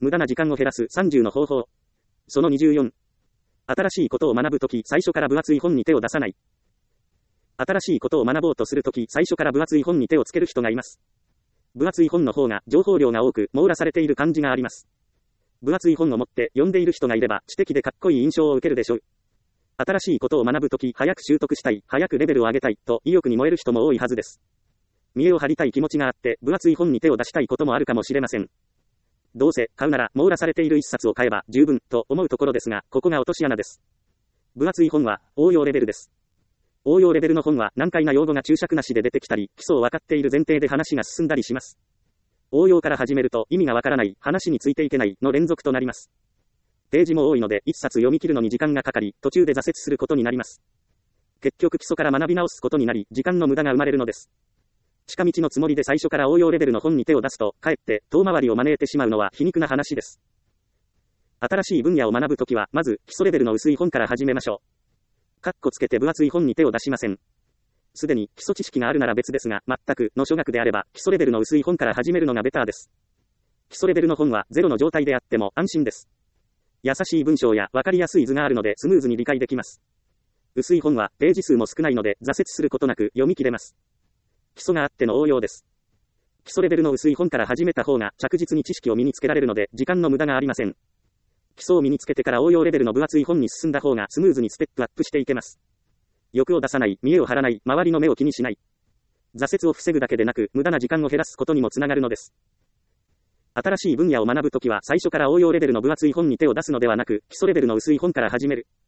無駄な時間を減らす30の方法。その24。新しいことを学ぶとき、最初から分厚い本に手を出さない。新しいことを学ぼうとするとき、最初から分厚い本に手をつける人がいます。分厚い本の方が情報量が多く網羅されている感じがあります。分厚い本を持って読んでいる人がいれば知的でかっこいい印象を受けるでしょう。新しいことを学ぶとき、早く習得したい、早くレベルを上げたいと意欲に燃える人も多いはずです。見栄を張りたい気持ちがあって分厚い本に手を出したいこともあるかもしれません。どうせ買うなら網羅されている一冊を買えば十分と思うところですが、ここが落とし穴です。分厚い本は応用レベルです。応用レベルの本は難解な用語が注釈なしで出てきたり、基礎を分かっている前提で話が進んだりします。応用から始めると意味がわからない、話についていけないの連続となります。ページも多いので一冊読み切るのに時間がかかり、途中で挫折することになります。結局基礎から学び直すことになり、時間の無駄が生まれるのです。近道のつもりで最初から応用レベルの本に手を出すと、かえって遠回りを招いてしまうのは皮肉な話です。新しい分野を学ぶときは、まず基礎レベルの薄い本から始めましょう。かっこつけて分厚い本に手を出しません。すでに基礎知識があるなら別ですが、全くの初学であれば、基礎レベルの薄い本から始めるのがベターです。基礎レベルの本はゼロの状態であっても安心です。優しい文章や分かりやすい図があるのでスムーズに理解できます。薄い本はページ数も少ないので挫折することなく読み切れます。基礎があっての応用です。基礎レベルの薄い本から始めた方が着実に知識を身につけられるので時間の無駄がありません。基礎を身につけてから応用レベルの分厚い本に進んだ方がスムーズにステップアップしていけます。欲を出さない、見栄を張らない、周りの目を気にしない。挫折を防ぐだけでなく、無駄な時間を減らすことにもつながるのです。新しい分野を学ぶときは最初から応用レベルの分厚い本に手を出すのではなく、基礎レベルの薄い本から始める。